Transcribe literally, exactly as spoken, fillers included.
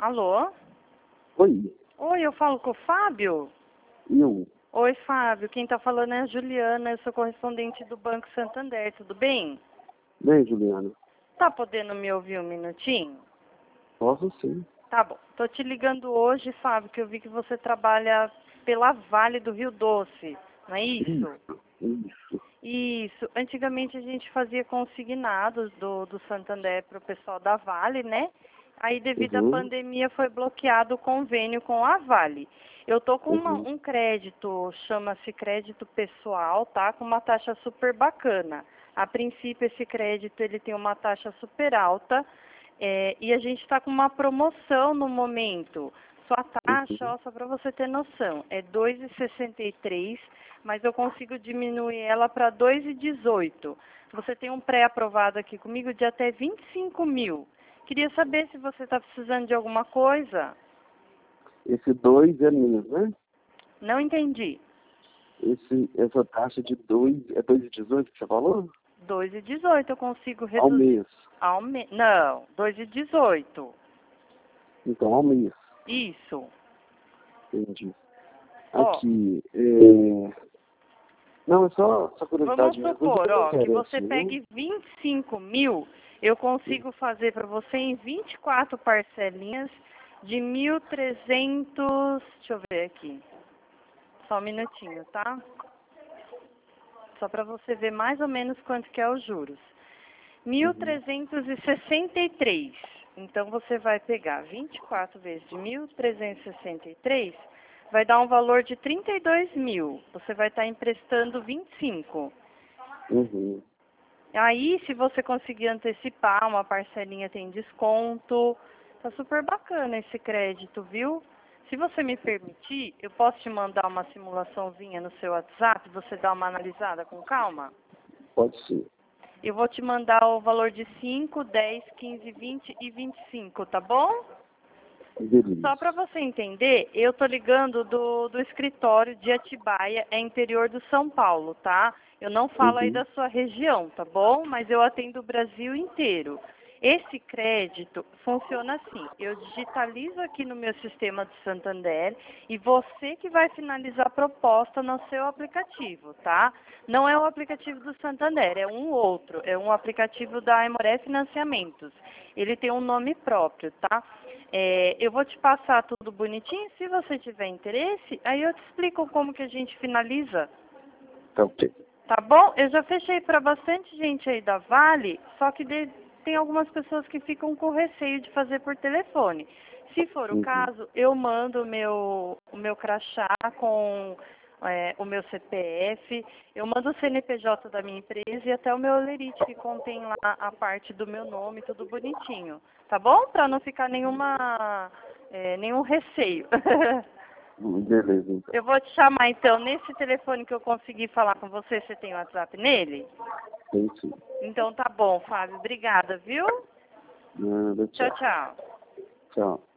Alô? Oi, Oi, eu falo com o Fábio? eu. Oi, Fábio. Quem tá falando é a Juliana, eu sou correspondente do Banco Santander, tudo bem? Bem, Juliana. Tá podendo me ouvir um minutinho? Posso sim. Tá bom. Tô te ligando hoje, Fábio, que eu vi que você trabalha pela Vale do Rio Doce, não é isso? Isso, isso. Isso. Antigamente a gente fazia consignados do, do Santander para o pessoal da Vale, né? Aí devido à Uhum, pandemia foi bloqueado o convênio com a Vale. Eu tô com uma- uhum, um crédito, chama-se crédito pessoal, tá? Com uma taxa super bacana. A princípio esse crédito ele tem uma taxa super alta, é, e a gente está com uma promoção no momento. Sua taxa, uhum. ó, só para você ter noção, é dois vírgula sessenta e três, mas eu consigo diminuir ela para dois vírgula dezoito. Você tem um pré-aprovado aqui comigo de até vinte e cinco mil. Queria saber se você está precisando de alguma coisa. Esse dois é mês, né? Não entendi. Esse, essa taxa de dois é dois e dezoito que você falou? dois vírgula dezoito eu consigo Ao reduzir. mês. Ao me... Não, dois vírgula dezoito. Então, ao mês. Isso. Entendi. Ó, Aqui, é... Não, é só, só vamos curiosidade mesmo. supor, Coisa não ó, que interessa, você não? pegue vinte e cinco mil, eu consigo fazer para você em vinte e quatro parcelinhas de mil e trezentos, deixa eu ver aqui, só um minutinho, tá? Só para você ver mais ou menos quanto que é os juros. Mil Uhum, trezentos e sessenta e três. Então você vai pegar vinte e quatro vezes de mil trezentos e sessenta e três, vai dar um valor de trinta e dois mil. Você vai estar emprestando vinte e cinco. uhum. Aí, se você conseguir antecipar, uma parcelinha tem desconto. Tá super bacana esse crédito, viu? Se você me permitir, eu posso te mandar uma simulaçãozinha no seu WhatsApp, você dá uma analisada com calma? Pode ser. Eu vou te mandar o valor de cinco, dez, quinze, vinte e vinte e cinco, tá bom? Beleza. Só para você entender, eu tô ligando do, do escritório de Atibaia, é interior do São Paulo, tá? Eu não falo aí Uhum, da sua região, tá bom? Mas eu atendo o Brasil inteiro. Esse crédito funciona assim, eu digitalizo aqui no meu sistema de Santander e você que vai finalizar a proposta no seu aplicativo, tá? Não é o aplicativo do Santander, é um outro, é um aplicativo da Aimoré Financiamentos. Ele tem um nome próprio, tá? É, eu vou te passar tudo bonitinho, se você tiver interesse, aí eu te explico como que a gente finaliza. tá ok. Tá bom? Eu já fechei para bastante gente aí da Vale, só que de- tem algumas pessoas que ficam com receio de fazer por telefone. Se for o Uhum, caso, eu mando o meu, o meu crachá com é, o meu C P F, eu mando o C N P J da minha empresa e até o meu olerite que contém lá a parte do meu nome, tudo bonitinho. Tá bom? Para não ficar nenhuma, é, nenhum receio. beleza, então. Eu vou te chamar então nesse telefone que eu consegui falar com você. Você tem WhatsApp nele? Tem sim. Então tá bom, Fábio. Obrigada, viu? Nada, Tchau, tchau. tchau. Tchau.